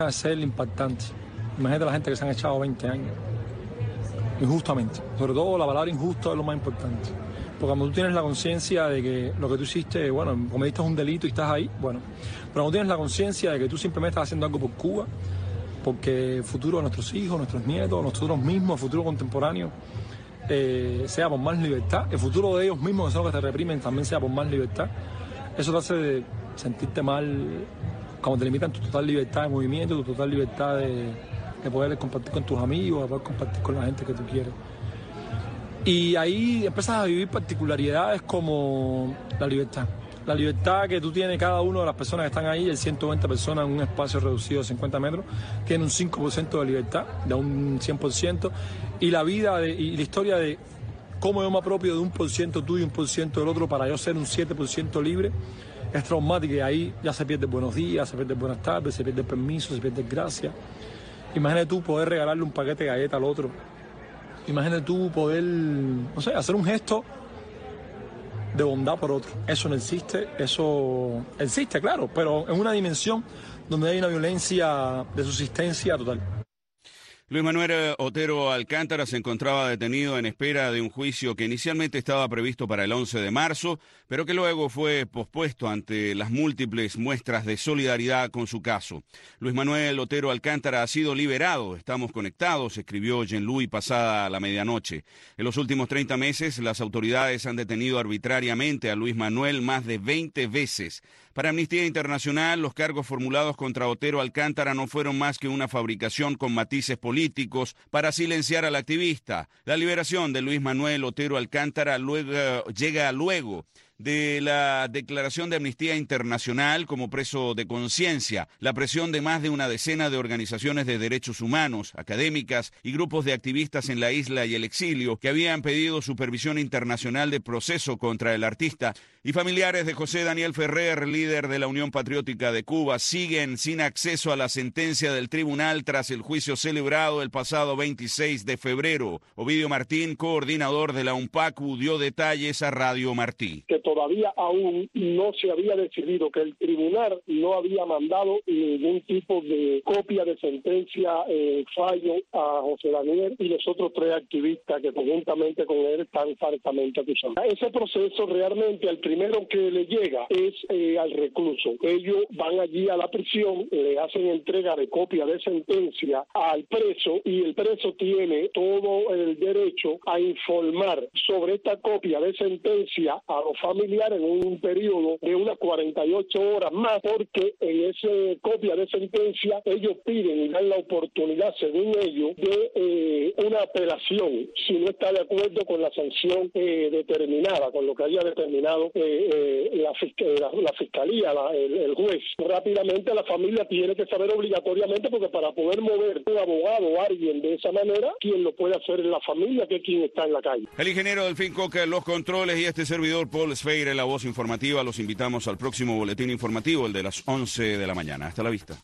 a ser impactante. Imagínate la gente que se han echado 20 años, injustamente. Sobre todo la palabra injusto es lo más importante. Porque cuando tú tienes la conciencia de que lo que tú hiciste, bueno, cometiste un delito y estás ahí, bueno. Pero cuando tienes la conciencia de que tú simplemente estás haciendo algo por Cuba, porque el futuro de nuestros hijos, nuestros nietos, nosotros mismos, el futuro contemporáneo, sea por más libertad, el futuro de ellos mismos, que son los que te reprimen, también sea por más libertad, eso te hace sentirte mal cuando te limitan tu total libertad de movimiento, tu total libertad de poder compartir con tus amigos, de poder compartir con la gente que tú quieres. Y ahí empiezas a vivir particularidades como la libertad. La libertad que tú tienes, cada una de las personas que están ahí, el 120 personas en un espacio reducido de 50 metros, tiene un 5% de libertad, de un 100%, y la vida y la historia de cómo yo me apropio de 1% tuyo y 1% del otro para yo ser un 7% libre, es traumática, y ahí ya se pierde buenos días, se pierde buenas tardes, se pierde permiso, se pierde gracia. Imagínate tú poder regalarle un paquete de galletas al otro. Imagínate tú poder, no sé, hacer un gesto de bondad por otro. Eso no existe, eso existe, claro, pero en una dimensión donde hay una violencia de subsistencia total. Luis Manuel Otero Alcántara se encontraba detenido en espera de un juicio que inicialmente estaba previsto para el 11 de marzo, pero que luego fue pospuesto ante las múltiples muestras de solidaridad con su caso. Luis Manuel Otero Alcántara ha sido liberado. Estamos conectados, escribió Jean-Louis pasada la medianoche. En los últimos 30 meses, las autoridades han detenido arbitrariamente a Luis Manuel más de 20 veces. Para Amnistía Internacional, los cargos formulados contra Otero Alcántara no fueron más que una fabricación con matices políticos para silenciar al activista. La liberación de Luis Manuel Otero Alcántara llega luego de la declaración de Amnistía Internacional como preso de conciencia, la presión de más de una decena de organizaciones de derechos humanos, académicas y grupos de activistas en la isla y el exilio que habían pedido supervisión internacional de proceso contra el artista, y familiares de José Daniel Ferrer, líder de la Unión Patriótica de Cuba, siguen sin acceso a la sentencia del tribunal tras el juicio celebrado el pasado 26 de febrero. Ovidio Martín, coordinador de la UNPACU, dio detalles a Radio Martí. Que todavía aún no se había decidido, que el tribunal no había mandado ningún tipo de copia de sentencia, fallo a José Daniel y los otros 3 activistas que conjuntamente con él están falsamente acusados. Ese proceso realmente al primero que le llega es al recluso. Ellos van allí a la prisión, le hacen entrega de copia de sentencia al preso y el preso tiene todo el derecho a informar sobre esta copia de sentencia a los familiares en un periodo de unas 48 horas más, porque en esa copia de sentencia ellos piden y dan la oportunidad, según ellos, de una apelación si no está de acuerdo con la sanción determinada, con lo que haya determinado la fiscalía, el juez. Rápidamente la familia tiene que saber obligatoriamente, porque para poder mover un abogado o alguien de esa manera, quien lo puede hacer es la familia, que es quien está en la calle. El ingeniero Delfín Coca en los controles y este servidor Paul Sfeire, la voz informativa. Los invitamos al próximo boletín informativo, el de las 11 de la mañana. Hasta la vista.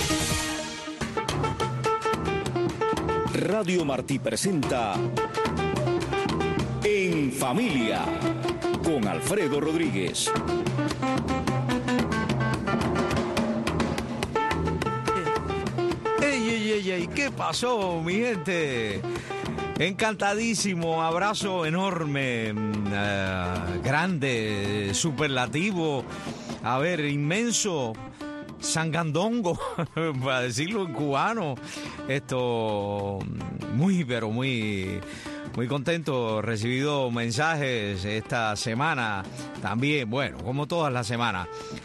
Radio Martí presenta En Familia con Alfredo Rodríguez. ¡Ey! ¿Qué pasó, mi gente? Encantadísimo, abrazo enorme, grande, superlativo, inmenso, sangandongo, para decirlo en cubano. Muy contento, recibido mensajes esta semana también, bueno, como todas las semanas.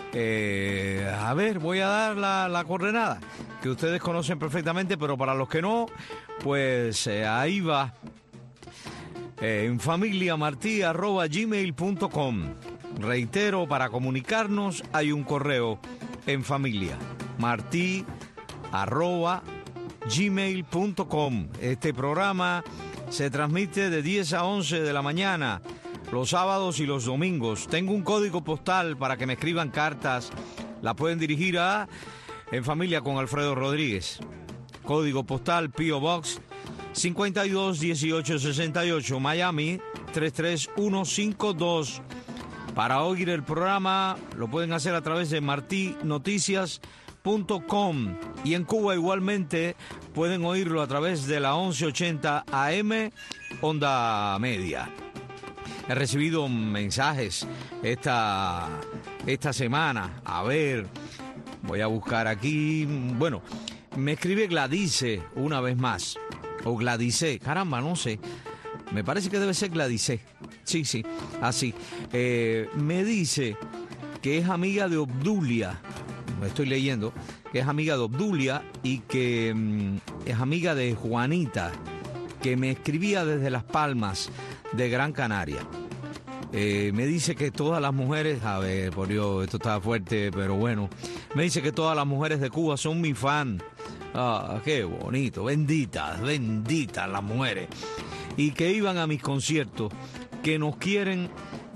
Voy a dar la coordenada, que ustedes conocen perfectamente, pero para los que no, pues ahí va. enfamiliamarti@gmail.com. Reitero, para comunicarnos hay un correo, enfamiliamarti@gmail.com. Este programa se transmite de 10 a 11 de la mañana, los sábados y los domingos. Tengo un código postal para que me escriban cartas. La pueden dirigir a En Familia con Alfredo Rodríguez. Código postal P.O. Box 521868, Miami 33152. Para oír el programa lo pueden hacer a través de martinoticias.com. y en Cuba igualmente pueden oírlo a través de la 1180 AM Onda Media. He recibido mensajes esta semana. A ver, voy a buscar aquí. Bueno, me escribe Gladice una vez más. O Gladice, caramba, no sé. Me parece que debe ser Gladice. Sí, así. Me dice que es amiga de Obdulia. Me estoy leyendo. Que es amiga de Obdulia y que es amiga de Juanita, que me escribía desde Las Palmas de Gran Canaria. Me dice que todas las mujeres, a ver, por Dios, esto está fuerte, pero bueno, me dice que todas las mujeres de Cuba son mi fan. Ah, qué bonito, benditas las mujeres. Y que iban a mis conciertos, que nos quieren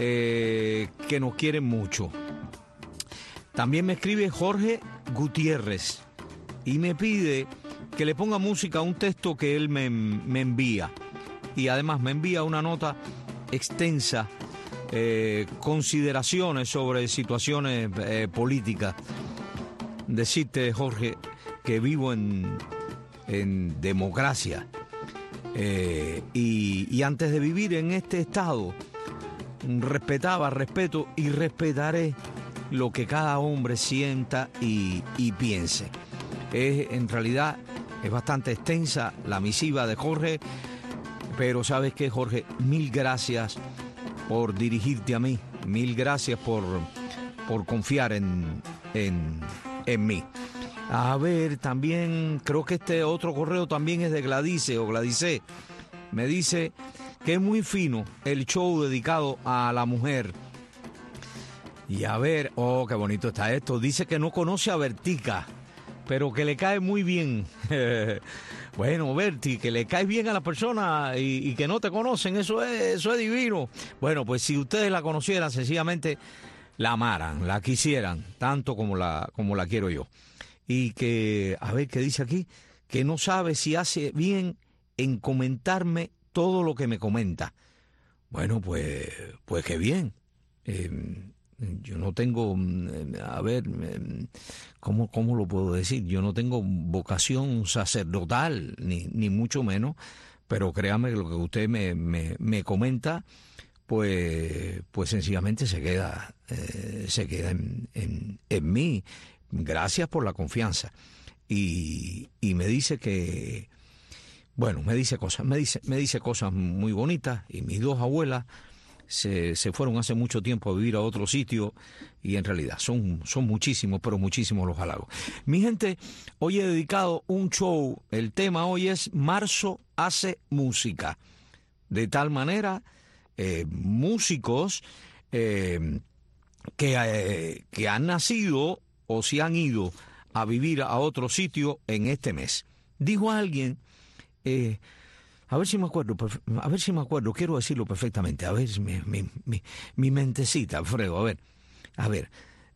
mucho. También me escribe Jorge Gutiérrez y me pide que le ponga música a un texto que él me envía. Y además me envía una nota extensa, consideraciones sobre situaciones políticas. Decirte, Jorge, que vivo en democracia y antes de vivir en este estado respeto y respetaré lo que cada hombre sienta y piense. En realidad es bastante extensa la misiva de Jorge, pero ¿sabes qué, Jorge? Mil gracias por dirigirte a mí, mil gracias por confiar en mí. A ver, también creo que este otro correo también es de Gladice o Gladice. Me dice que es muy fino el show dedicado a la mujer. Y a ver, oh, qué bonito está esto. Dice que no conoce a Bertica, pero que le cae muy bien. Bueno, Berti, que le caes bien a las personas y que no te conocen, eso es divino. Bueno, pues si ustedes la conocieran, sencillamente la amaran, la quisieran, tanto como la quiero yo. Y que, a ver, ¿qué dice aquí? Que no sabe si hace bien en comentarme todo lo que me comenta. Bueno, pues qué bien. Yo no tengo, a ver, ¿cómo lo puedo decir? Yo no tengo vocación sacerdotal, ni mucho menos, pero créame que lo que usted me comenta, pues sencillamente se queda en mí. Gracias por la confianza. Y me dice que, bueno, me dice cosas muy bonitas, y mis dos abuelas se fueron hace mucho tiempo a vivir a otro sitio y en realidad son muchísimos, pero muchísimos los halagos. Mi gente, hoy he dedicado un show, el tema hoy es Marzo hace música. De tal manera, músicos que han nacido o se han ido a vivir a otro sitio en este mes. Dijo alguien... A ver si me acuerdo, quiero decirlo perfectamente. A ver, mi mentecita, Alfredo, a ver.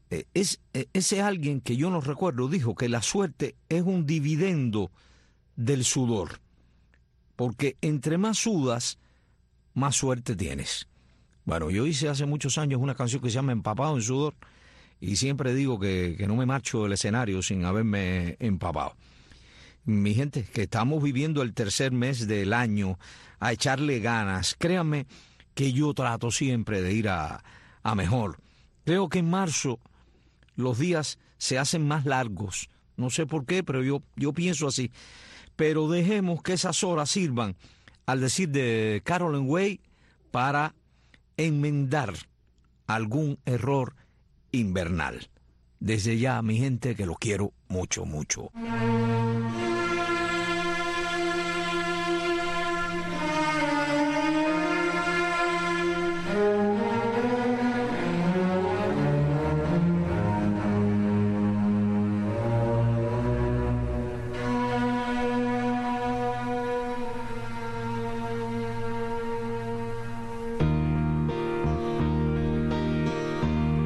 Ese alguien que yo no recuerdo dijo que la suerte es un dividendo del sudor. Porque entre más sudas, más suerte tienes. Bueno, yo hice hace muchos años una canción que se llama Empapado en Sudor y siempre digo que no me marcho del escenario sin haberme empapado. Mi gente, que estamos viviendo el tercer mes del año, a echarle ganas. Créanme que yo trato siempre de ir a mejor. Creo que en marzo los días se hacen más largos. No sé por qué, pero yo pienso así. Pero dejemos que esas horas sirvan, al decir de Caroline Way, para enmendar algún error invernal. Desde ya, mi gente, que los quiero mucho, mucho.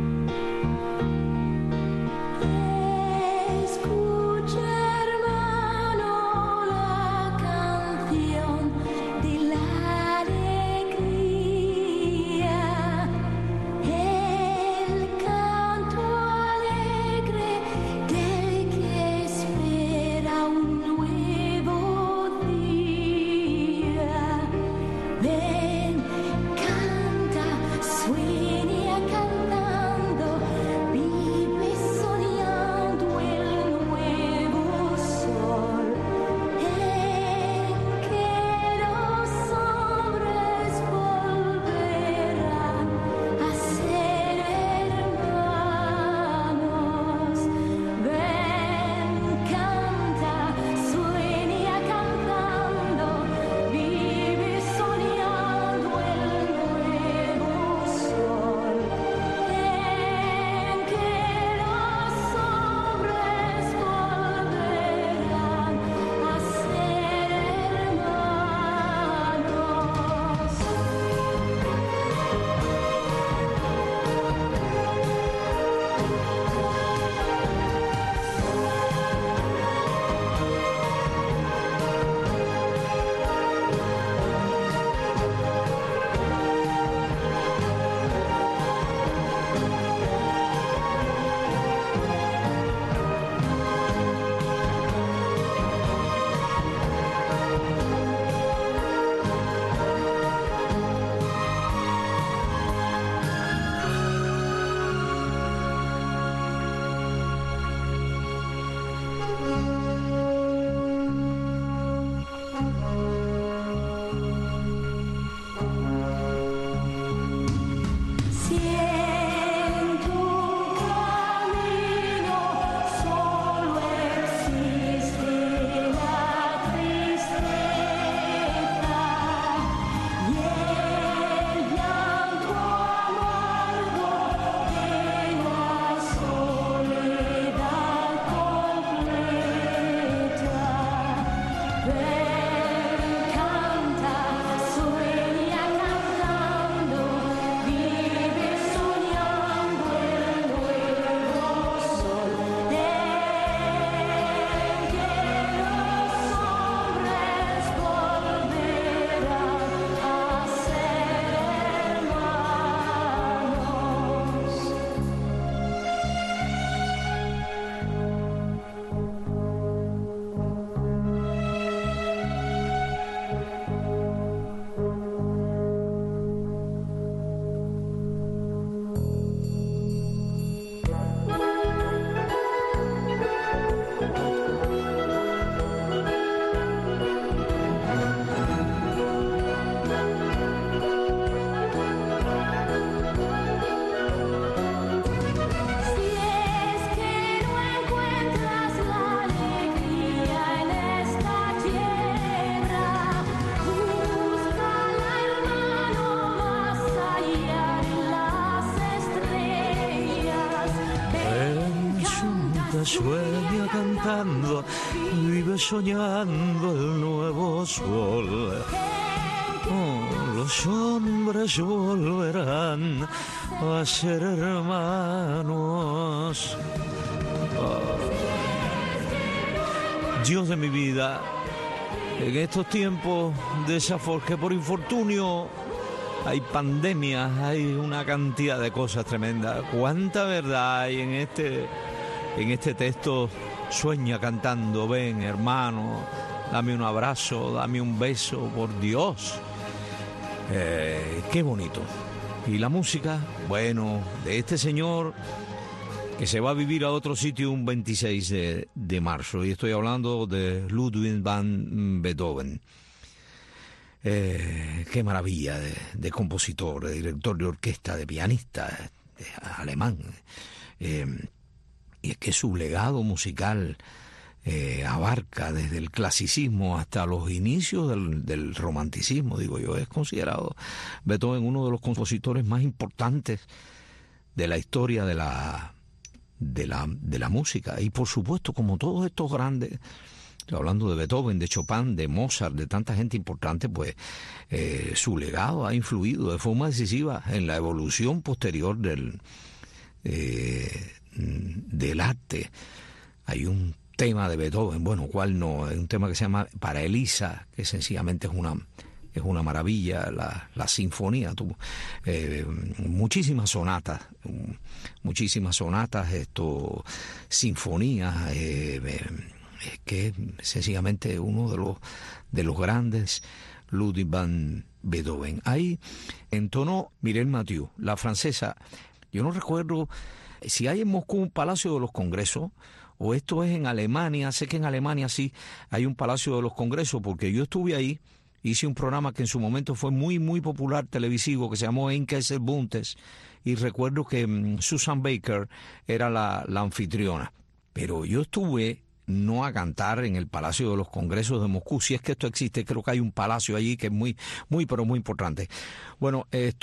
Escucha, hermano. sueña cantando, vive soñando el nuevo sol. Oh, los hombres volverán a ser hermanos. Oh. Dios de mi vida, en estos tiempos que por infortunio hay pandemias, hay una cantidad de cosas tremendas. ¿Cuánta verdad hay en este texto? Sueña cantando, ven hermano, dame un abrazo, dame un beso, por Dios. Qué bonito. Y la música, bueno, de este señor que se va a vivir a otro sitio un 26 de marzo. Y estoy hablando de Ludwig van Beethoven. Qué maravilla de compositor, de director de orquesta, de pianista, alemán. Y es que su legado musical abarca desde el clasicismo hasta los inicios del romanticismo, digo yo. Es considerado Beethoven uno de los compositores más importantes de la historia de la música. Y por supuesto, como todos estos grandes, estoy hablando de Beethoven, de Chopin, de Mozart, de tanta gente importante, pues su legado ha influido de forma decisiva en la evolución posterior del arte. Hay un tema de Beethoven, bueno, ¿cuál no? Es un tema que se llama Para Elisa, que sencillamente es una maravilla, la sinfonía. Muchísimas sonatas, sinfonías, que es sencillamente uno de los grandes, Ludwig van Beethoven. Ahí entonó Mireille Mathieu, la francesa. Yo no recuerdo si hay en Moscú un Palacio de los Congresos, o esto es en Alemania. Sé que en Alemania sí hay un Palacio de los Congresos, porque yo estuve ahí, hice un programa que en su momento fue muy, muy popular televisivo, que se llamó Ein Kessel Buntes, y recuerdo que Susan Baker era la anfitriona. Pero yo estuve no a cantar en el Palacio de los Congresos de Moscú. Si es que esto existe, creo que hay un palacio allí que es muy, muy, pero muy importante. Bueno,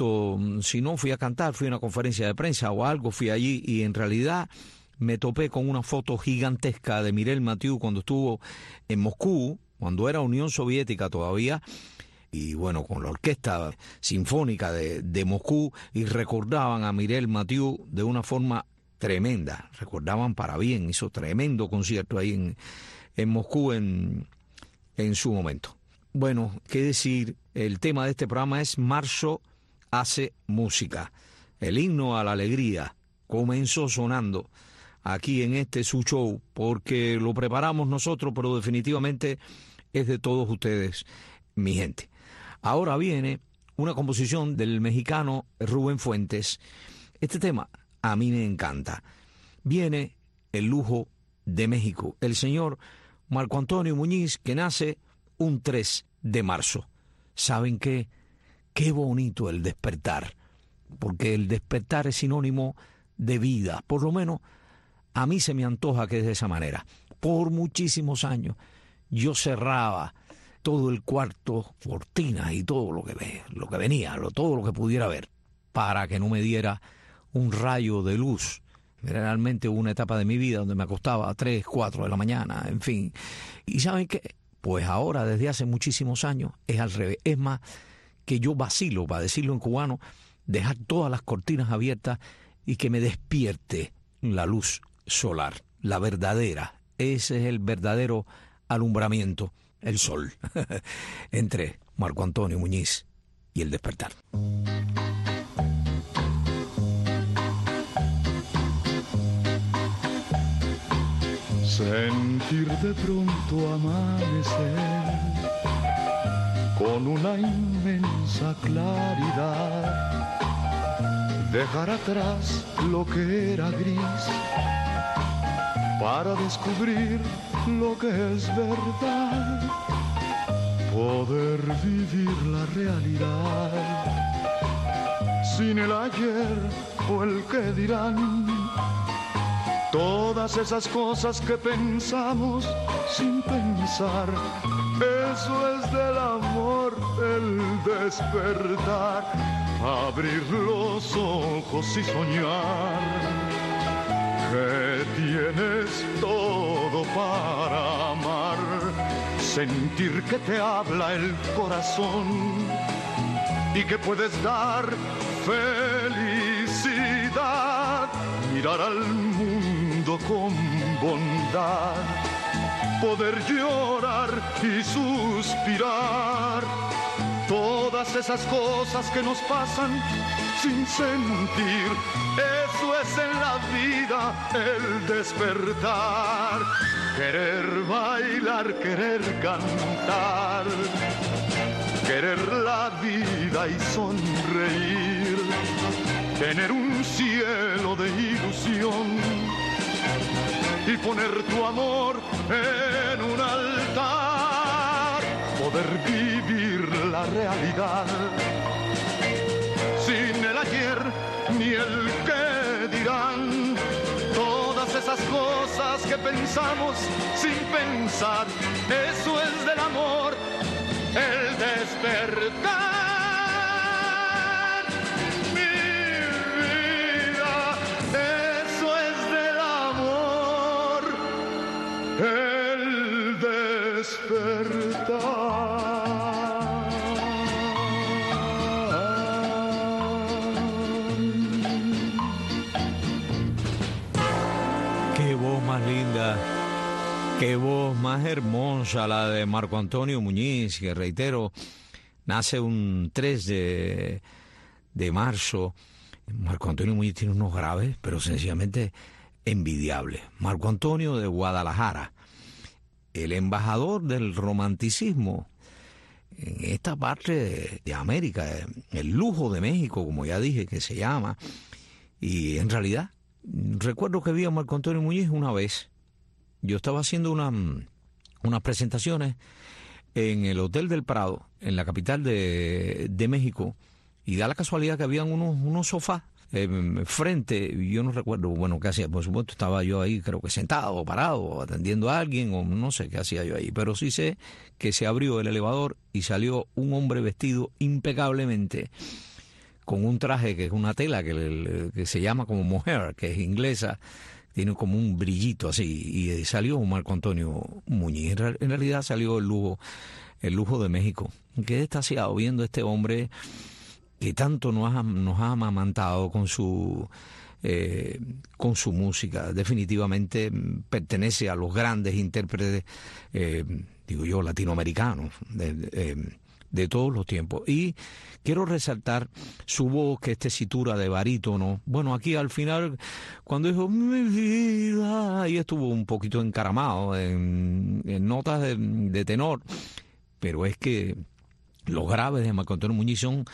si no fui a cantar, fui a una conferencia de prensa o algo, fui allí y en realidad me topé con una foto gigantesca de Mireille Mathieu cuando estuvo en Moscú, cuando era Unión Soviética todavía, y bueno, con la Orquesta Sinfónica de Moscú, y recordaban a Mireille Mathieu de una forma tremenda, recordaban para bien, hizo tremendo concierto ahí en Moscú en su momento. Bueno, qué decir, el tema de este programa es Marzo hace música, el himno a la alegría, comenzó sonando aquí en su show, porque lo preparamos nosotros, pero definitivamente es de todos ustedes, mi gente. Ahora viene una composición del mexicano Rubén Fuentes. Este tema a mí me encanta. Viene el lujo de México, el señor Marco Antonio Muñiz, que nace un 3 de marzo. ¿Saben qué? Qué bonito el despertar, porque el despertar es sinónimo de vida, por lo menos a mí se me antoja que es de esa manera. Por muchísimos años yo cerraba todo el cuarto, cortinas y todo lo que venía, todo lo que pudiera ver, para que no me diera un rayo de luz. Realmente hubo una etapa de mi vida donde me acostaba a 3, 4 de la mañana, en fin. ¿Y saben qué? Pues ahora, desde hace muchísimos años, es al revés. Es más, que yo vacilo, para decirlo en cubano, dejar todas las cortinas abiertas y que me despierte la luz solar, la verdadera. Ese es el verdadero alumbramiento, el sol. Entre Marco Antonio Muñiz y el despertar. Sentir de pronto amanecer con una inmensa claridad, dejar atrás lo que era gris para descubrir lo que es verdad, poder vivir la realidad sin el ayer o el que dirán. Todas esas cosas que pensamos sin pensar, eso es del amor, el despertar, abrir los ojos y soñar que tienes todo para amar, sentir que te habla el corazón y que puedes dar felicidad, mirar al mundo con bondad, poder llorar y suspirar, todas esas cosas que nos pasan sin sentir, eso es en la vida el despertar, querer bailar, querer cantar, querer la vida y sonreír, tener un cielo de ilusión y poner tu amor en un altar, poder vivir la realidad sin el ayer ni el qué dirán, todas esas cosas que pensamos sin pensar, eso es del amor, el despertar, mi vida, eso es del amor, el despertar. Qué voz más linda, qué voz más hermosa la de Marco Antonio Muñiz, que reitero, nace un 3 de marzo. Marco Antonio Muñiz tiene unos graves, pero sencillamente envidiables. Marco Antonio de Guadalajara, el embajador del romanticismo en esta parte de América, el lujo de México, como ya dije, que se llama. Y en realidad, recuerdo que vi a Marco Antonio Muñiz una vez. Yo estaba haciendo unas presentaciones en el Hotel del Prado, en la capital de México, y da la casualidad que habían unos sofás frente, yo no recuerdo, bueno, qué hacía, por supuesto estaba yo ahí, creo que sentado o parado, o atendiendo a alguien, o no sé qué hacía yo ahí, pero sí sé que se abrió el elevador y salió un hombre vestido impecablemente, con un traje que es una tela que se llama como mohair, que es inglesa, tiene como un brillito así, y salió Marco Antonio Muñiz. En realidad salió el lujo de México. Quedé extasiado viendo a este hombre que tanto nos ha amamantado con su música. Definitivamente pertenece a los grandes intérpretes, digo yo, latinoamericanos, de todos los tiempos. Y quiero resaltar su voz, que es tesitura de barítono. Bueno, aquí al final, cuando dijo mi vida, ahí estuvo un poquito encaramado en notas de tenor, pero es que los graves de Marco Antonio Muñiz son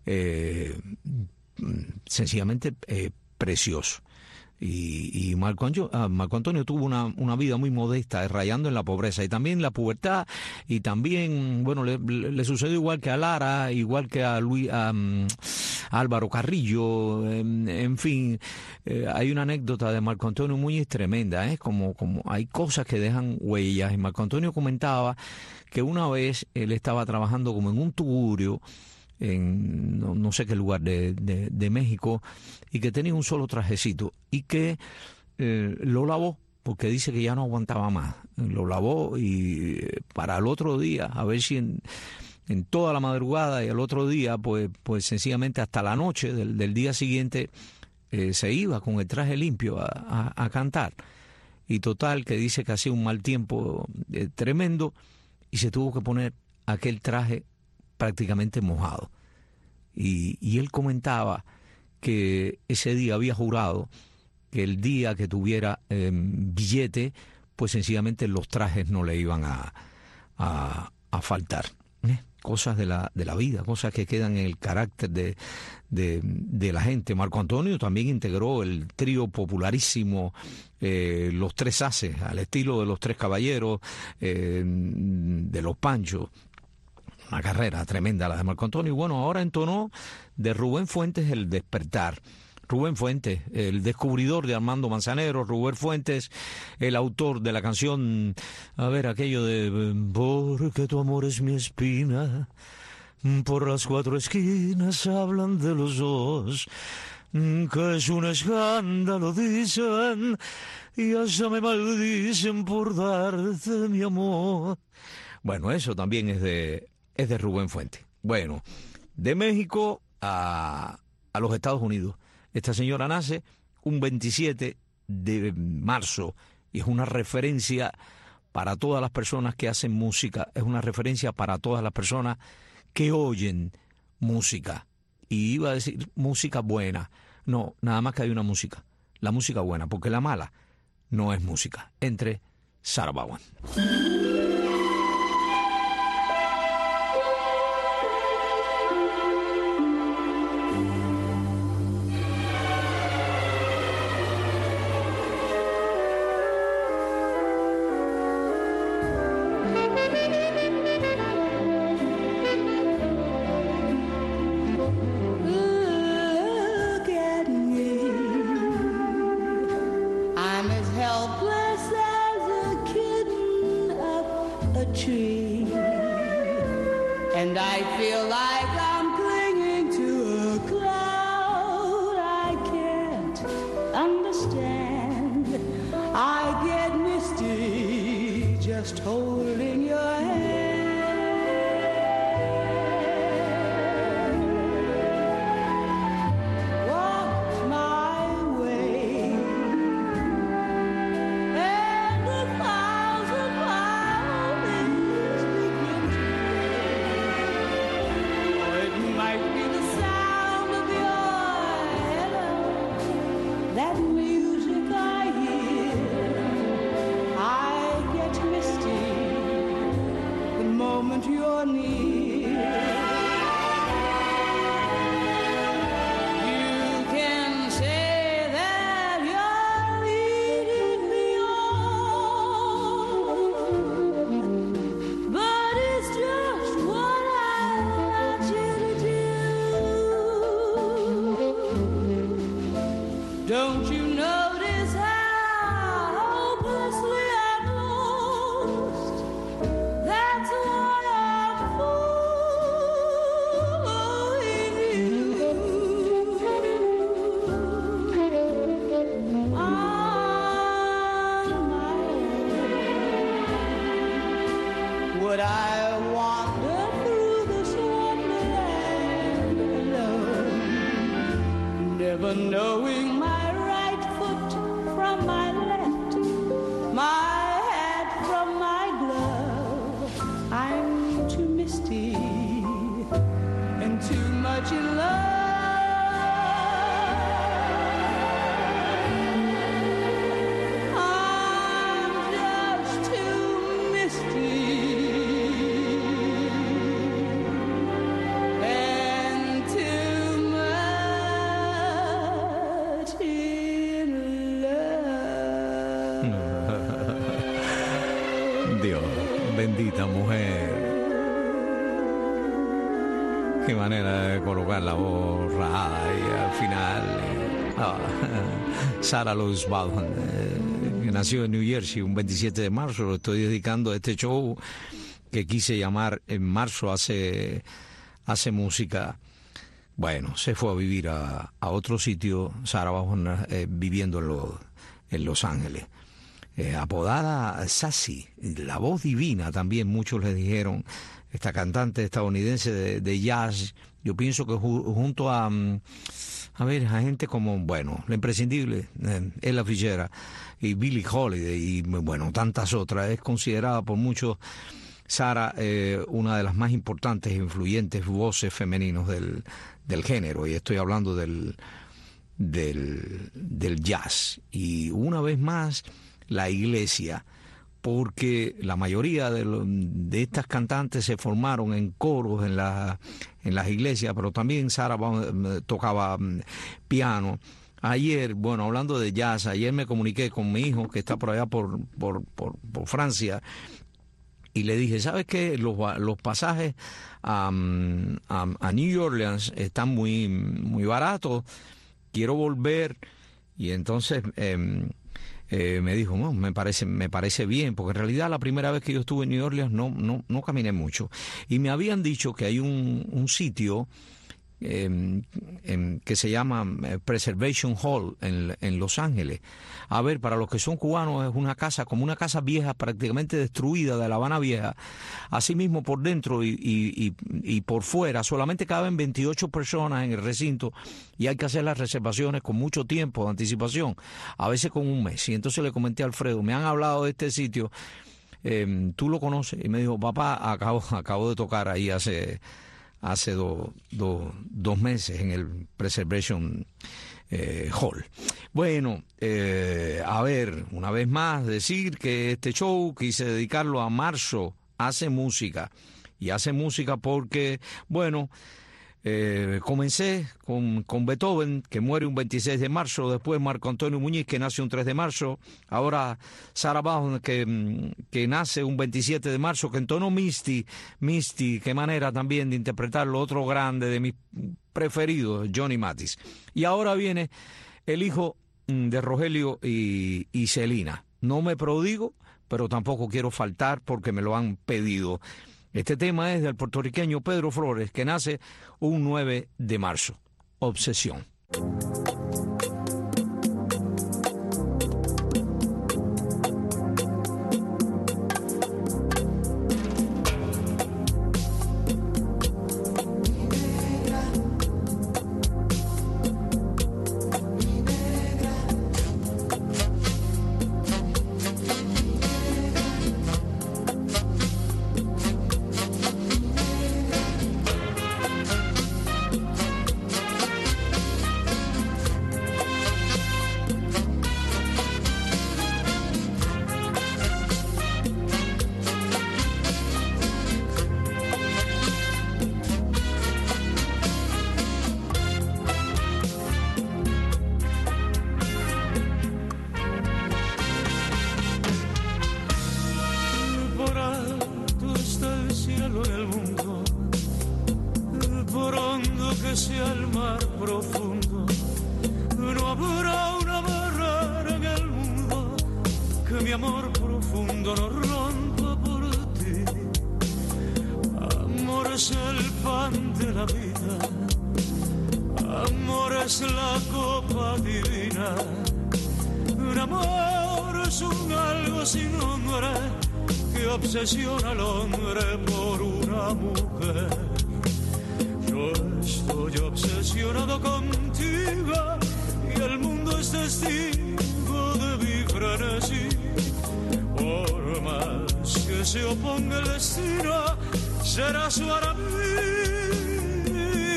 sencillamente preciosos. Y Marco Antonio tuvo una vida muy modesta, rayando en la pobreza, y también la pubertad, y también, bueno, le sucedió igual que a Lara, igual que a Álvaro Carrillo, en fin, hay una anécdota de Marco Antonio Muñiz tremenda, como hay cosas que dejan huellas, y Marco Antonio comentaba que una vez él estaba trabajando como en un tugurio, en no sé qué lugar de México, y que tenía un solo trajecito y que lo lavó porque dice que ya no aguantaba más. Lo lavó y para el otro día, a ver si en toda la madrugada y al otro día, pues sencillamente hasta la noche del día siguiente se iba con el traje limpio a cantar. Y total, que dice que hacía un mal tiempo tremendo y se tuvo que poner aquel traje prácticamente mojado. Y él comentaba que ese día había jurado que el día que tuviera billete, pues sencillamente los trajes no le iban a faltar. Cosas de la vida, cosas que quedan en el carácter de la gente. Marco Antonio también integró el trío popularísimo Los Tres Haces, al estilo de Los Tres Caballeros, de Los Panchos. Una carrera tremenda la de Marco Antonio. Y bueno, ahora entonó de Rubén Fuentes El Despertar. Rubén Fuentes, el descubridor de Armando Manzanero. Rubén Fuentes, el autor de la canción, a ver, aquello de porque tu amor es mi espina, por las cuatro esquinas hablan de los dos. que es un escándalo, dicen, y hasta me maldicen por darte mi amor. Bueno, eso también es de Rubén Fuentes. Bueno, de México a los Estados Unidos. Esta señora nace un 27 de marzo y es una referencia para todas las personas que hacen música, es una referencia para todas las personas que oyen música. Y iba a decir música buena. No, nada más que hay una música, la música buena, porque la mala no es música. Entre Sarah Vaughan. And I feel like I'm clinging to a cloud I can't understand. I get misty just holding your hand. Walk my way, and 1,000 violins begin to might be the sound of your hello, that music I hear. I get misty the moment you're near. You can say that you're leading me on, but it's just what I want you to do. Don't you notice how hopelessly I'm lost? That's why I'm fooling you. On my own, would I wander through this wonderland alone, never knowing my right foot from my left, my hat from my glove? I'm too misty and too much in love. I'm just too misty and too much in love. Dios, bendita mujer. Qué manera de colocar la voz rajada y al final. Sarah Louise Vaughan, que nació en New Jersey un 27 de marzo. Lo estoy dedicando a este show que quise llamar En marzo hace música. Bueno, se fue a vivir a otro sitio, Sarah Vaughan, viviendo en Los Ángeles. Apodada Sassy, la voz divina también, muchos le dijeron. Esta cantante estadounidense de jazz, yo pienso que junto a gente como, bueno, la imprescindible, Ella Fitzgerald y Billie Holiday y, bueno, tantas otras, es considerada por muchos, Sarah, una de las más importantes e influyentes voces femeninos del género, y estoy hablando del jazz. Y una vez más, la iglesia, porque la mayoría de estas cantantes se formaron en coros en las iglesias, pero también Sarah tocaba piano. Ayer, bueno, hablando de jazz, ayer me comuniqué con mi hijo que está por allá por Francia, y le dije, ¿sabes qué? Los pasajes a New Orleans están muy, muy baratos, quiero volver. Y entonces me dijo, no, me parece bien, porque en realidad la primera vez que yo estuve en New Orleans no caminé mucho. Y me habían dicho que hay un sitio que se llama Preservation Hall en Los Ángeles. A ver, para los que son cubanos es una casa, como una casa vieja, prácticamente destruida de La Habana Vieja. Así mismo por dentro y por fuera, solamente caben 28 personas en el recinto y hay que hacer las reservaciones con mucho tiempo de anticipación, a veces con un mes. Y entonces le comenté a Alfredo, me han hablado de este sitio, ¿tú lo conoces? Y me dijo, papá, acabo de tocar ahí hace 2 meses en el Preservation Hall. Bueno, a ver, una vez más decir que este show quise dedicarlo a Marzo Hace Música. Y hace música porque, bueno, comencé con Beethoven, que muere un 26 de marzo, después Marco Antonio Muñiz, que nace un 3 de marzo, ahora Sarah Vaughan, que nace un 27 de marzo, que entonó Misty, qué manera también de interpretarlo, otro grande de mis preferidos, Johnny Mathis. Y ahora viene el hijo de Rogelio y Celina. No me prodigo, pero tampoco quiero faltar porque me lo han pedido. Este tema es del puertorriqueño Pedro Flores, que nace un 9 de marzo. Obsesión. Obsesiona al hombre por una mujer. Yo estoy obsesionado contigo y el mundo es testigo de mi frenesí. Por más que se oponga el destino, serás para mí.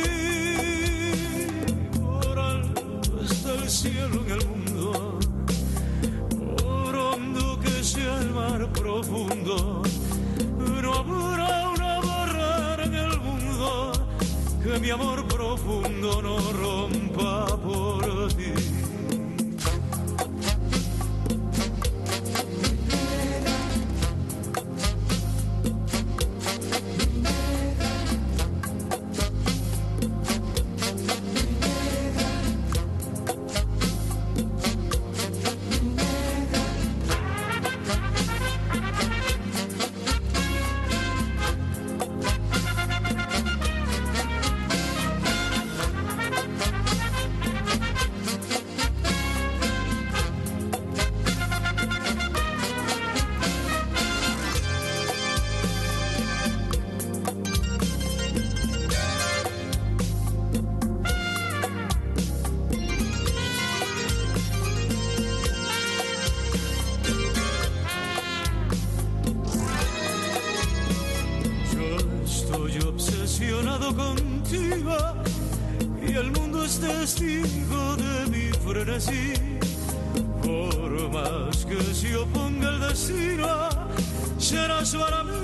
Por alto está el cielo en el mundo, por hondo que sea el mar profundo. No habrá una barrera en el mundo que mi amor profundo no rompa por ti. Contigo y el mundo es testigo de mi frenesí. Por más que se oponga el destino, serás para mí.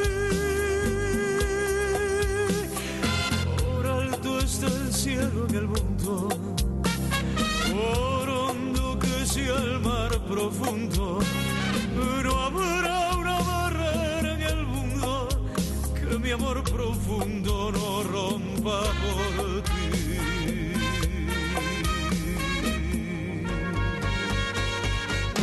Por alto está el cielo en el mundo, por hondo que sea el mar profundo. No habrá una barrera en el mundo que mi amor profundo no rompa por ti.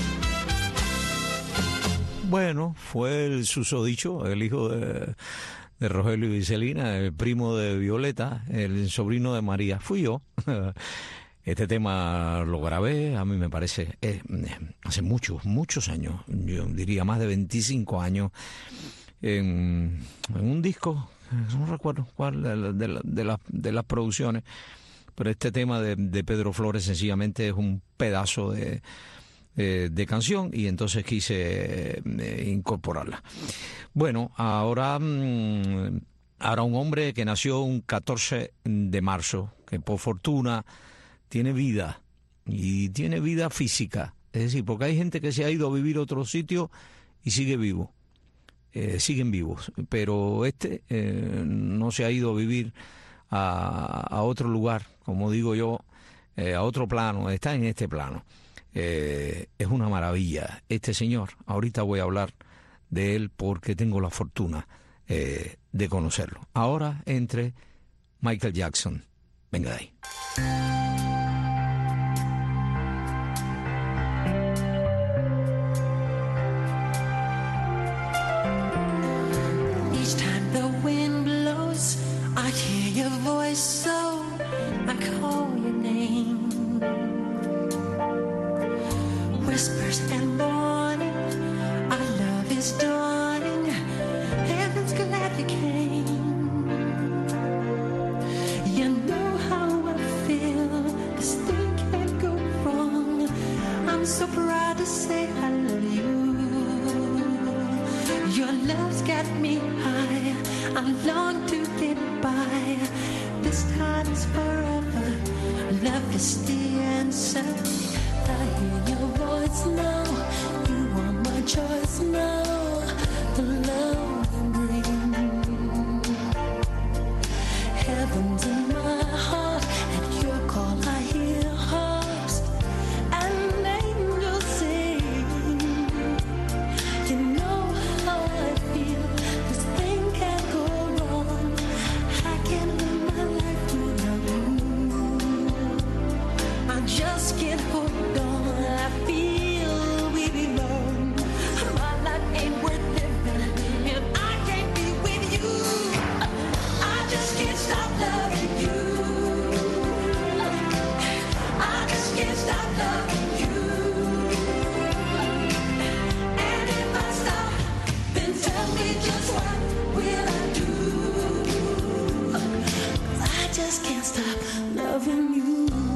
Bueno, fue el susodicho, el hijo Rogelio y Celina, el primo de Violeta, el sobrino de María. Fui yo. Este tema lo grabé, a mí me parece, hace muchos años, yo diría más de 25 años, en un disco, no recuerdo cuál de las producciones, pero este tema de Pedro Flores sencillamente es un pedazo de canción y entonces quise incorporarla. Bueno, ahora un hombre que nació un 14 de marzo, que por fortuna tiene vida, y tiene vida física, es decir, porque hay gente que se ha ido a vivir a otro sitio y sigue vivo, siguen vivos, pero no se ha ido a vivir a otro lugar, como digo yo, a otro plano, está en este plano. Es una maravilla este señor. Ahorita voy a hablar de él porque tengo la fortuna de conocerlo. Ahora entre Michael Jackson. Venga de ahí. Each time the wind blows, I hear your voice, so I call your name. Whispers and morning, our love is dawning. Heaven's glad you came. You know how I feel. This thing can't go wrong. I'm so proud to say I love you. Your love's got me high. I long to get by. This time is forever. Love is the answer. I hear your voice now. You are my choice now. The love you bring. Heaven's in my heart. At your call I hear harps and angels sing. You know how I feel. This thing can't go wrong. I can't live my life without you. I just can't hold on. I feel we belong. My life ain't worth living, and I can't be with you. I just can't stop loving you. I just can't stop loving you. And if I stop, then tell me just what will I do? 'Cause I just can't stop loving you.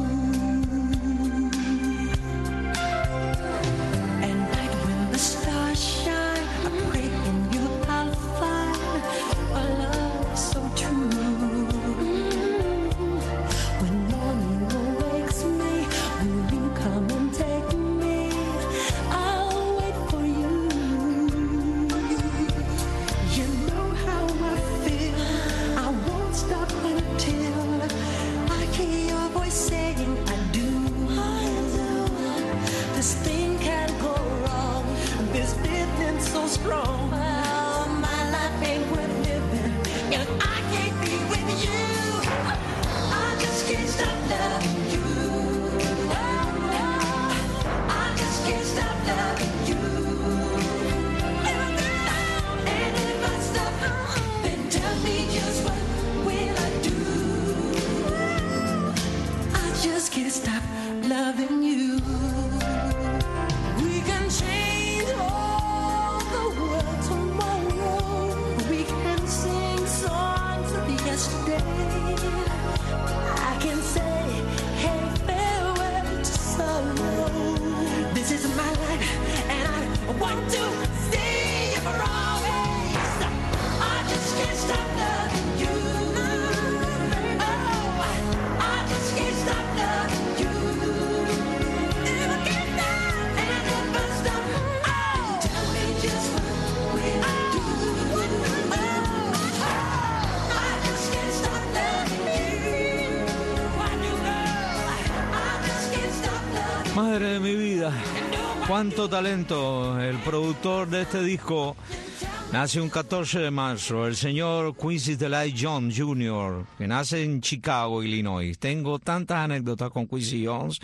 Madre de mi vida, cuánto talento. El productor de este disco nace un 14 de marzo, el señor Quincy Delight Jones Jr., que nace en Chicago, Illinois. Tengo tantas anécdotas con Quincy Jones.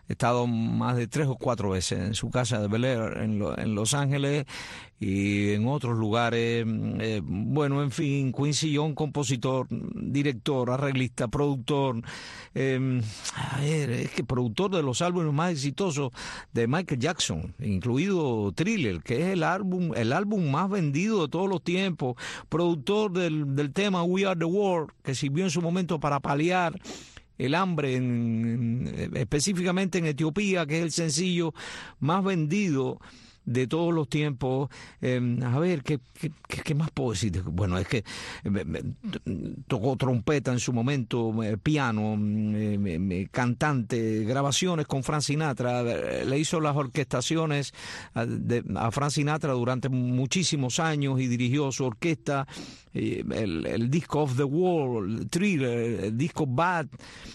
He estado más de 3 o 4 veces en su casa de Bel Air en Los Ángeles y en otros lugares. Bueno, en fin, Quincy Jones, compositor, director, arreglista, productor. Es que productor de los álbumes más exitosos de Michael Jackson, incluido Thriller, que es el álbum más vendido de todos los tiempos. Productor del tema We Are the World, que sirvió en su momento para paliar el hambre, específicamente en Etiopía, que es el sencillo más vendido de todos los tiempos. A ver, ¿qué más puedo decir? Bueno, es que tocó trompeta en su momento, piano, cantante, grabaciones con Frank Sinatra, le hizo las orquestaciones a Frank Sinatra durante muchísimos años y dirigió su orquesta, el disco Of the World, Thriller, el disco Bad,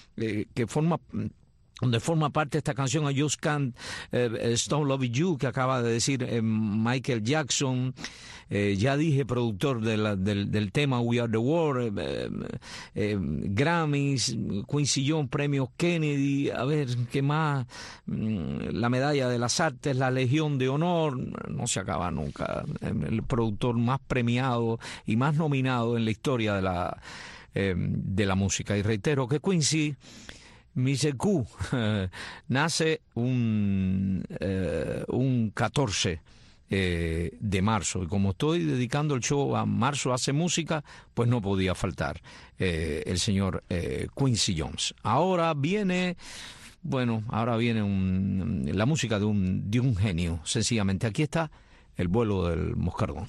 donde forma parte esta canción I Just Can't Stop Loving You, que acaba de decir Michael Jackson. Ya dije, productor del tema We Are the World, Grammys, Quincy Jones, premios Kennedy, a ver, ¿qué más? La medalla de las artes, la Legión de Honor, no se acaba nunca. El productor más premiado y más nominado en la historia de la música. Y reitero que Quincy, Mr. Q, nace un 14 de marzo, y como estoy dedicando el show a Marzo Hace Música, pues no podía faltar el señor Quincy Jones. Ahora viene la música de un genio, sencillamente. Aquí está El vuelo del moscardón.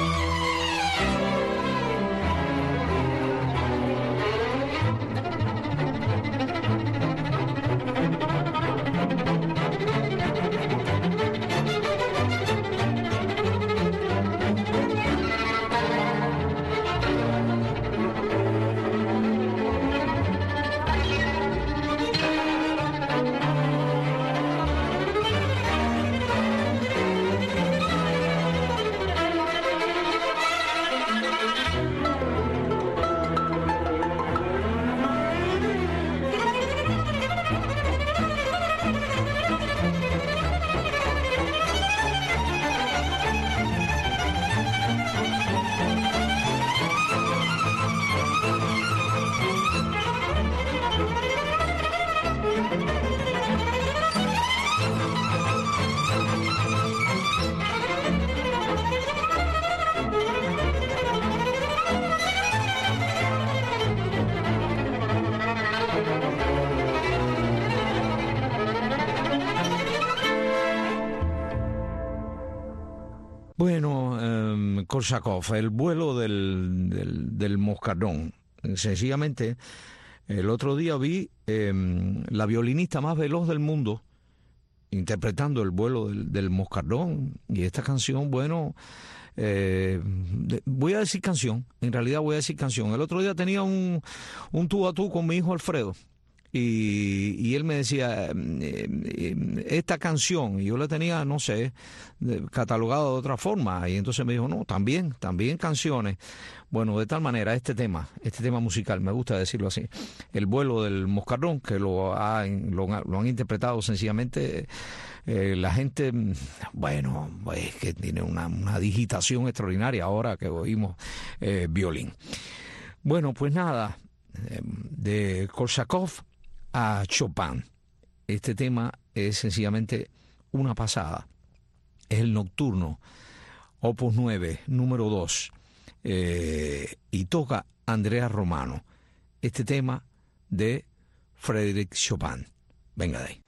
Bueno, Korsakov, El vuelo del moscardón. Sencillamente, el otro día vi la violinista más veloz del mundo interpretando El vuelo del moscardón. Y esta canción, bueno, voy a decir canción, en realidad voy a decir canción. El otro día tenía un tú a tú con mi hijo Alfredo. Y él me decía, esta canción, y yo la tenía, no sé, catalogada de otra forma, y entonces me dijo, no, también canciones. Bueno, de tal manera, este tema musical, me gusta decirlo así, El vuelo del moscardón, que lo han interpretado sencillamente la gente, bueno, pues que tiene una digitación extraordinaria ahora que oímos violín. Bueno, pues nada, de Korsakov a Chopin. Este tema es sencillamente una pasada. Es el Nocturno, Opus 9, número 2. Y toca Andrea Romano. Este tema de Frédéric Chopin. Venga de ahí.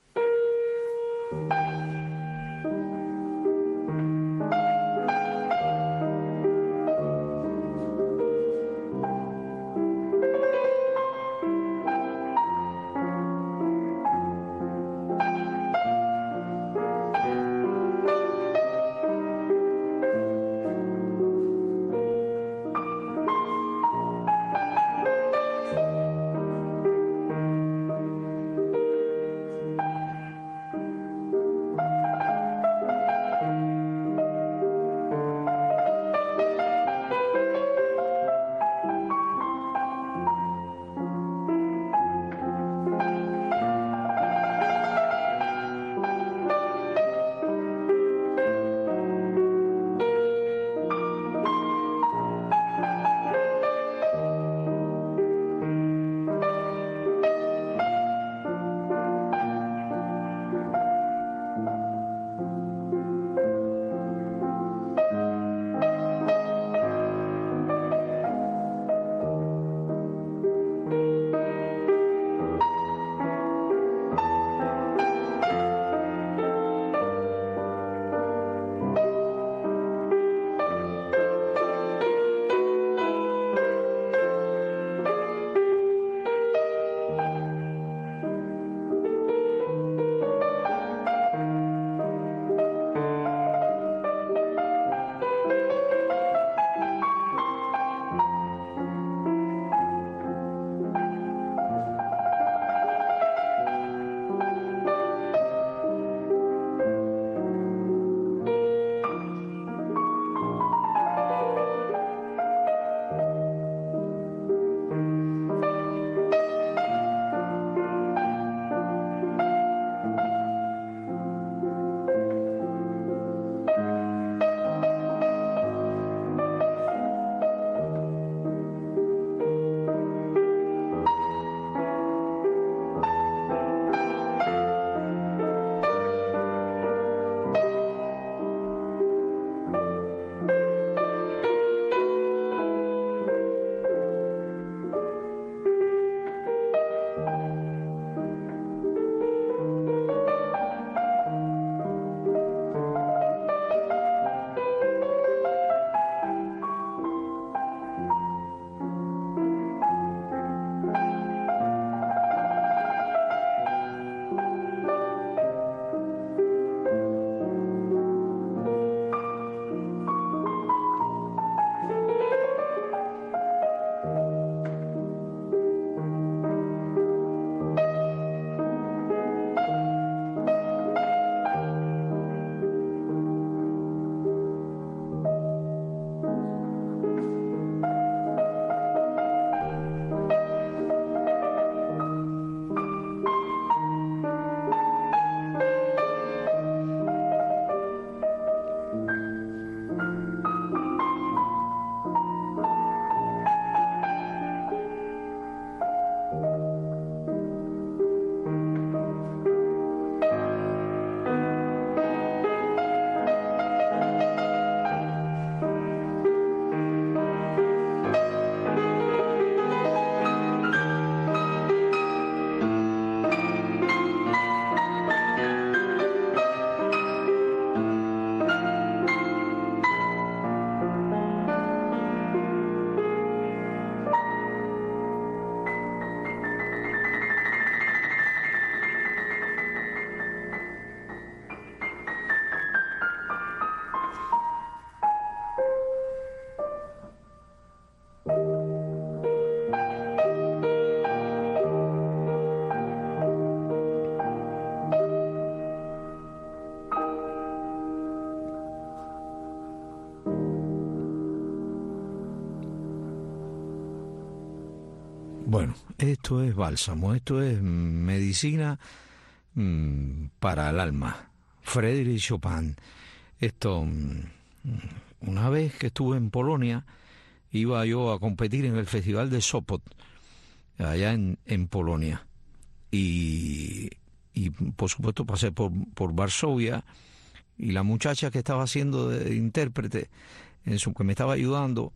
Bueno, esto es bálsamo, esto es medicina para el alma. Frédéric Chopin. Esto, una vez que estuve en Polonia, iba yo a competir en el Festival de Sopot, allá en Polonia. Y por supuesto pasé por Varsovia, y la muchacha que estaba haciendo de intérprete, que me estaba ayudando,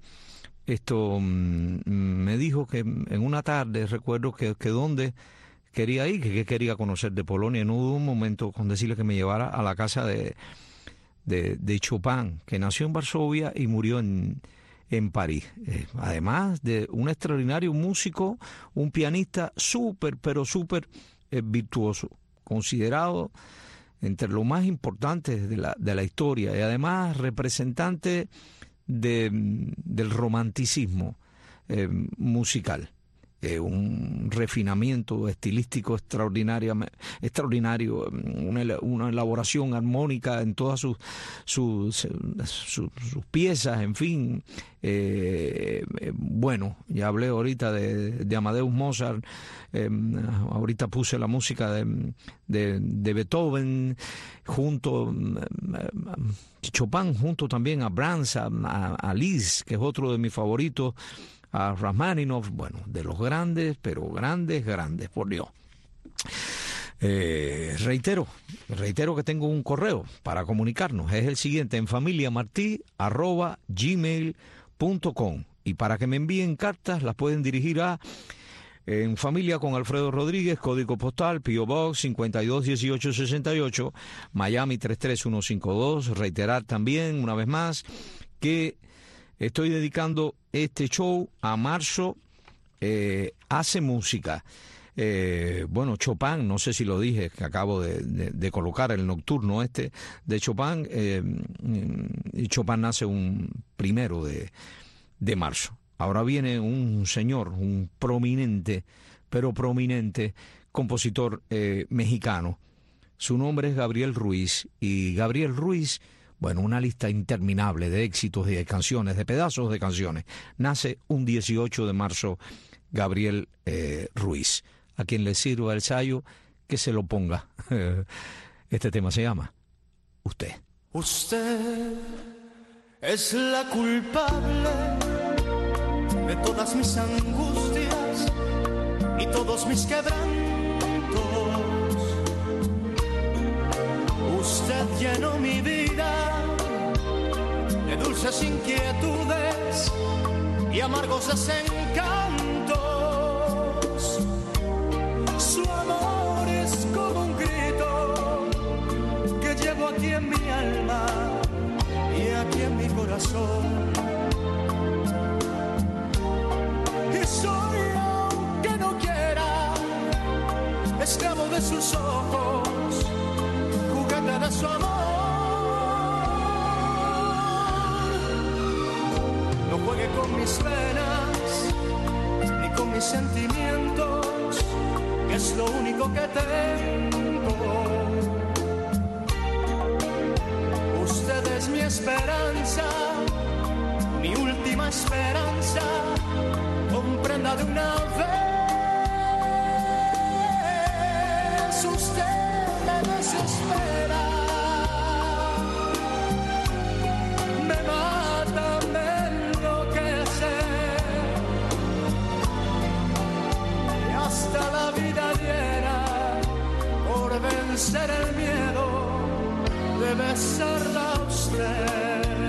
me dijo que en una tarde, recuerdo que dónde quería ir, que quería conocer de Polonia. No hubo un momento con decirle que me llevara a la casa de Chopin, que nació en Varsovia y murió en París. Además de un extraordinario músico, un pianista súper virtuoso, considerado entre los más importantes de la historia, y además representante del romanticismo musical. Un refinamiento estilístico extraordinario, una elaboración armónica en todas sus piezas, en fin. Bueno, ya hablé ahorita de Amadeus Mozart, ahorita puse la música de Beethoven, Chopin junto también a Brahms, a Liszt, que es otro de mis favoritos, a Rachmaninoff, bueno, de los grandes, pero grandes, por Dios. Reitero que tengo un correo para comunicarnos, es el siguiente: enfamiliamarti@gmail.com, y para que me envíen cartas las pueden dirigir a En Familia con Alfredo Rodríguez, código postal P.O. Box 521868, Miami 33152. Reiterar también una vez más que estoy dedicando este show a Marzo Hace Música. Bueno, Chopin, no sé si lo dije, que acabo de colocar el nocturno de Chopin. Chopin nace un 1 de marzo. Ahora viene un señor, un prominente compositor mexicano. Su nombre es Gabriel Ruiz, y Gabriel Ruiz, bueno, una lista interminable de éxitos y de canciones, de pedazos de canciones. Nace un 18 de marzo Gabriel Ruiz. A quien le sirva el sayo, que se lo ponga. Este tema se llama Usted. Usted es la culpable de todas mis angustias y todos mis quebrantos. Usted llenó mi vida de dulces inquietudes y amargos desencantos. Su amor es como un grito que llevo aquí en mi alma y aquí en mi corazón. Y soy, aunque no quiera, esclavo de sus ojos, juguete de su amor. No juegue con mis penas ni con mis sentimientos, que es lo único que tengo. Usted es mi esperanza, mi última esperanza. Comprenda de una vez, usted me desespera, me mata, me enloquece, y hasta la vida diera por vencer el miedo de besarla a usted.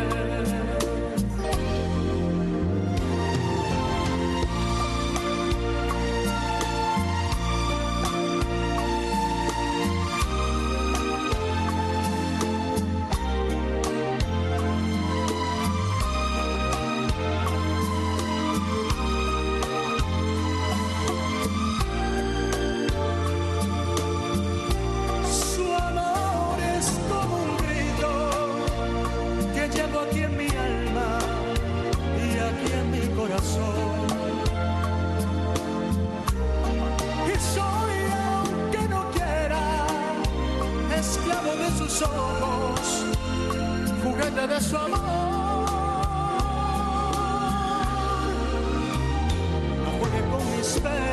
Ojos, juguete de su amor. No juegue con mis penas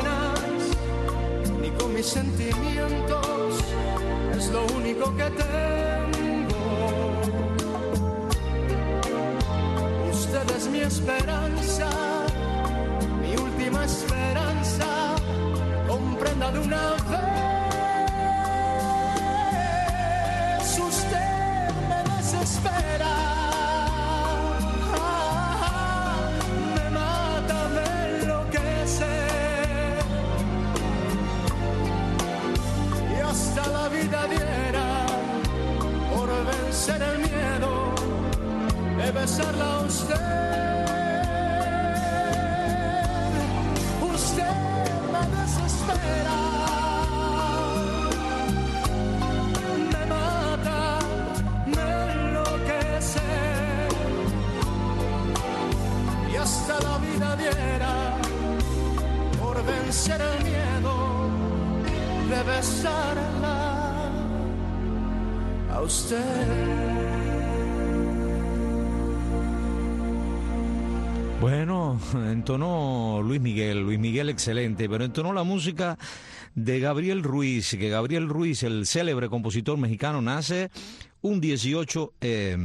mis sentimientos es lo único que tengo. Usted es mi esperanza, mi última esperanza, comprenda de una vez, usted me desespera. Hasta la vida diera por vencer el miedo de besarla a usted. Usted me desespera, me mata, me enloquece. Y hasta la vida diera por vencer el miedo de besarla a usted. Bueno, entonó Luis Miguel excelente, pero entonó la música de Gabriel Ruiz, que Gabriel Ruiz, el célebre compositor mexicano, nace un 18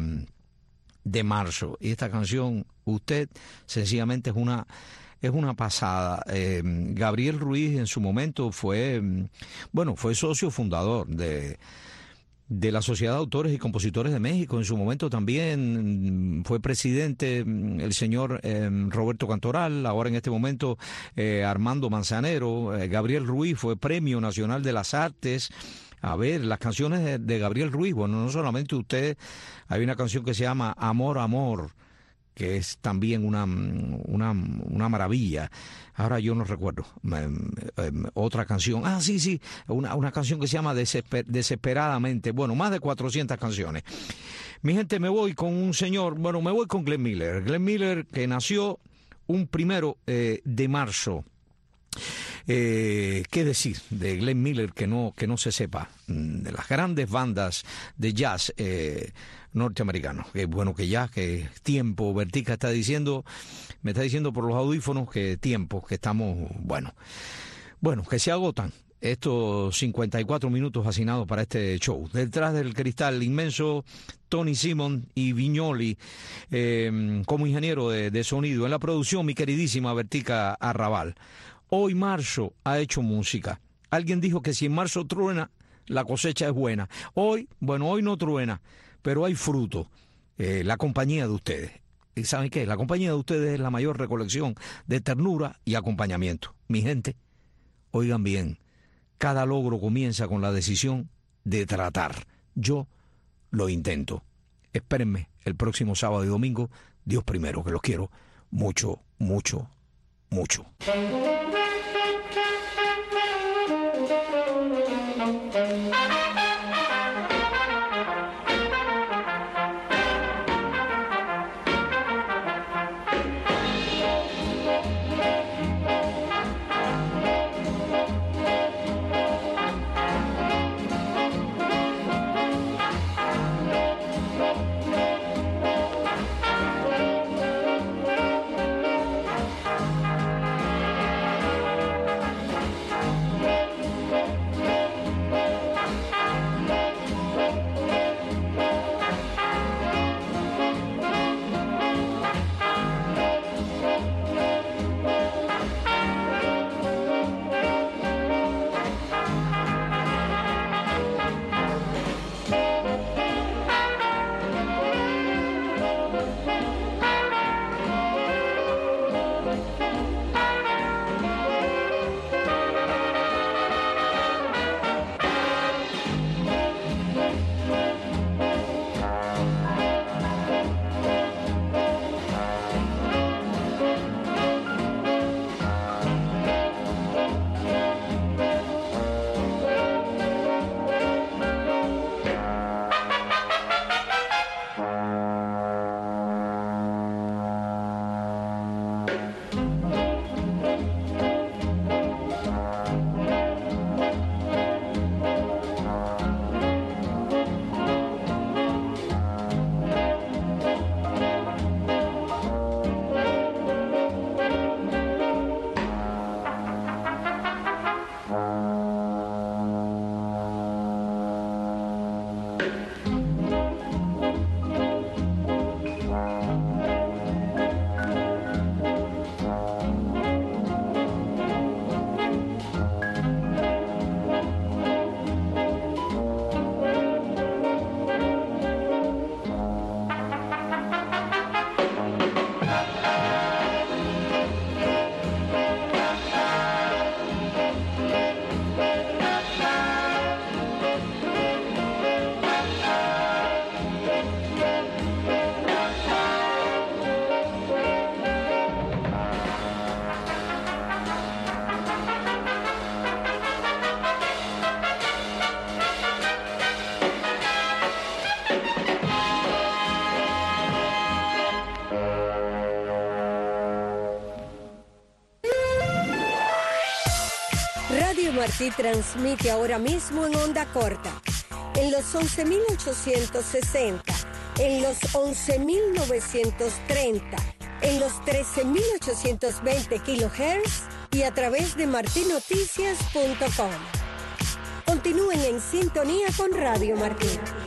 de marzo. Y esta canción, Usted, sencillamente es una pasada. Gabriel Ruiz en su momento fue socio fundador de la Sociedad de Autores y Compositores de México. En su momento también fue presidente el señor Roberto Cantoral, ahora en este momento Armando Manzanero. Gabriel Ruiz fue Premio Nacional de las Artes. A ver, las canciones de Gabriel Ruiz, bueno, no solamente Usted, hay una canción que se llama Amor, Amor, que es también una maravilla. Ahora yo no recuerdo otra canción. Sí, una canción que se llama Desesperadamente. Bueno, más de 400 canciones. Mi gente, me voy con un señor, me voy con Glenn Miller. Glenn Miller, que nació un 1 de marzo. ¿Qué decir de Glenn Miller que no se sepa? De las grandes bandas de jazz norteamericanos. Que bueno, que ya, que tiempo, Vertica me está diciendo por los audífonos que tiempo, que estamos, bueno, que se agotan estos 54 minutos asignados para este show. Detrás del cristal inmenso, Tony Simon y Viñoli, como ingeniero de sonido. En la producción, mi queridísima Vertica Arrabal. Hoy marzo ha hecho música. Alguien dijo que si en marzo truena, la cosecha es buena. Hoy no truena, pero hay fruto. La compañía de ustedes. ¿Y saben qué? La compañía de ustedes es la mayor recolección de ternura y acompañamiento. Mi gente, oigan bien, cada logro comienza con la decisión de tratar. Yo lo intento. Espérenme el próximo sábado y domingo. Dios primero, que los quiero mucho, mucho, mucho. Martí transmite ahora mismo en onda corta, en los 11.860, en los 11.930, en los 13.820 kHz y a través de martinoticias.com. Continúen en sintonía con Radio Martí.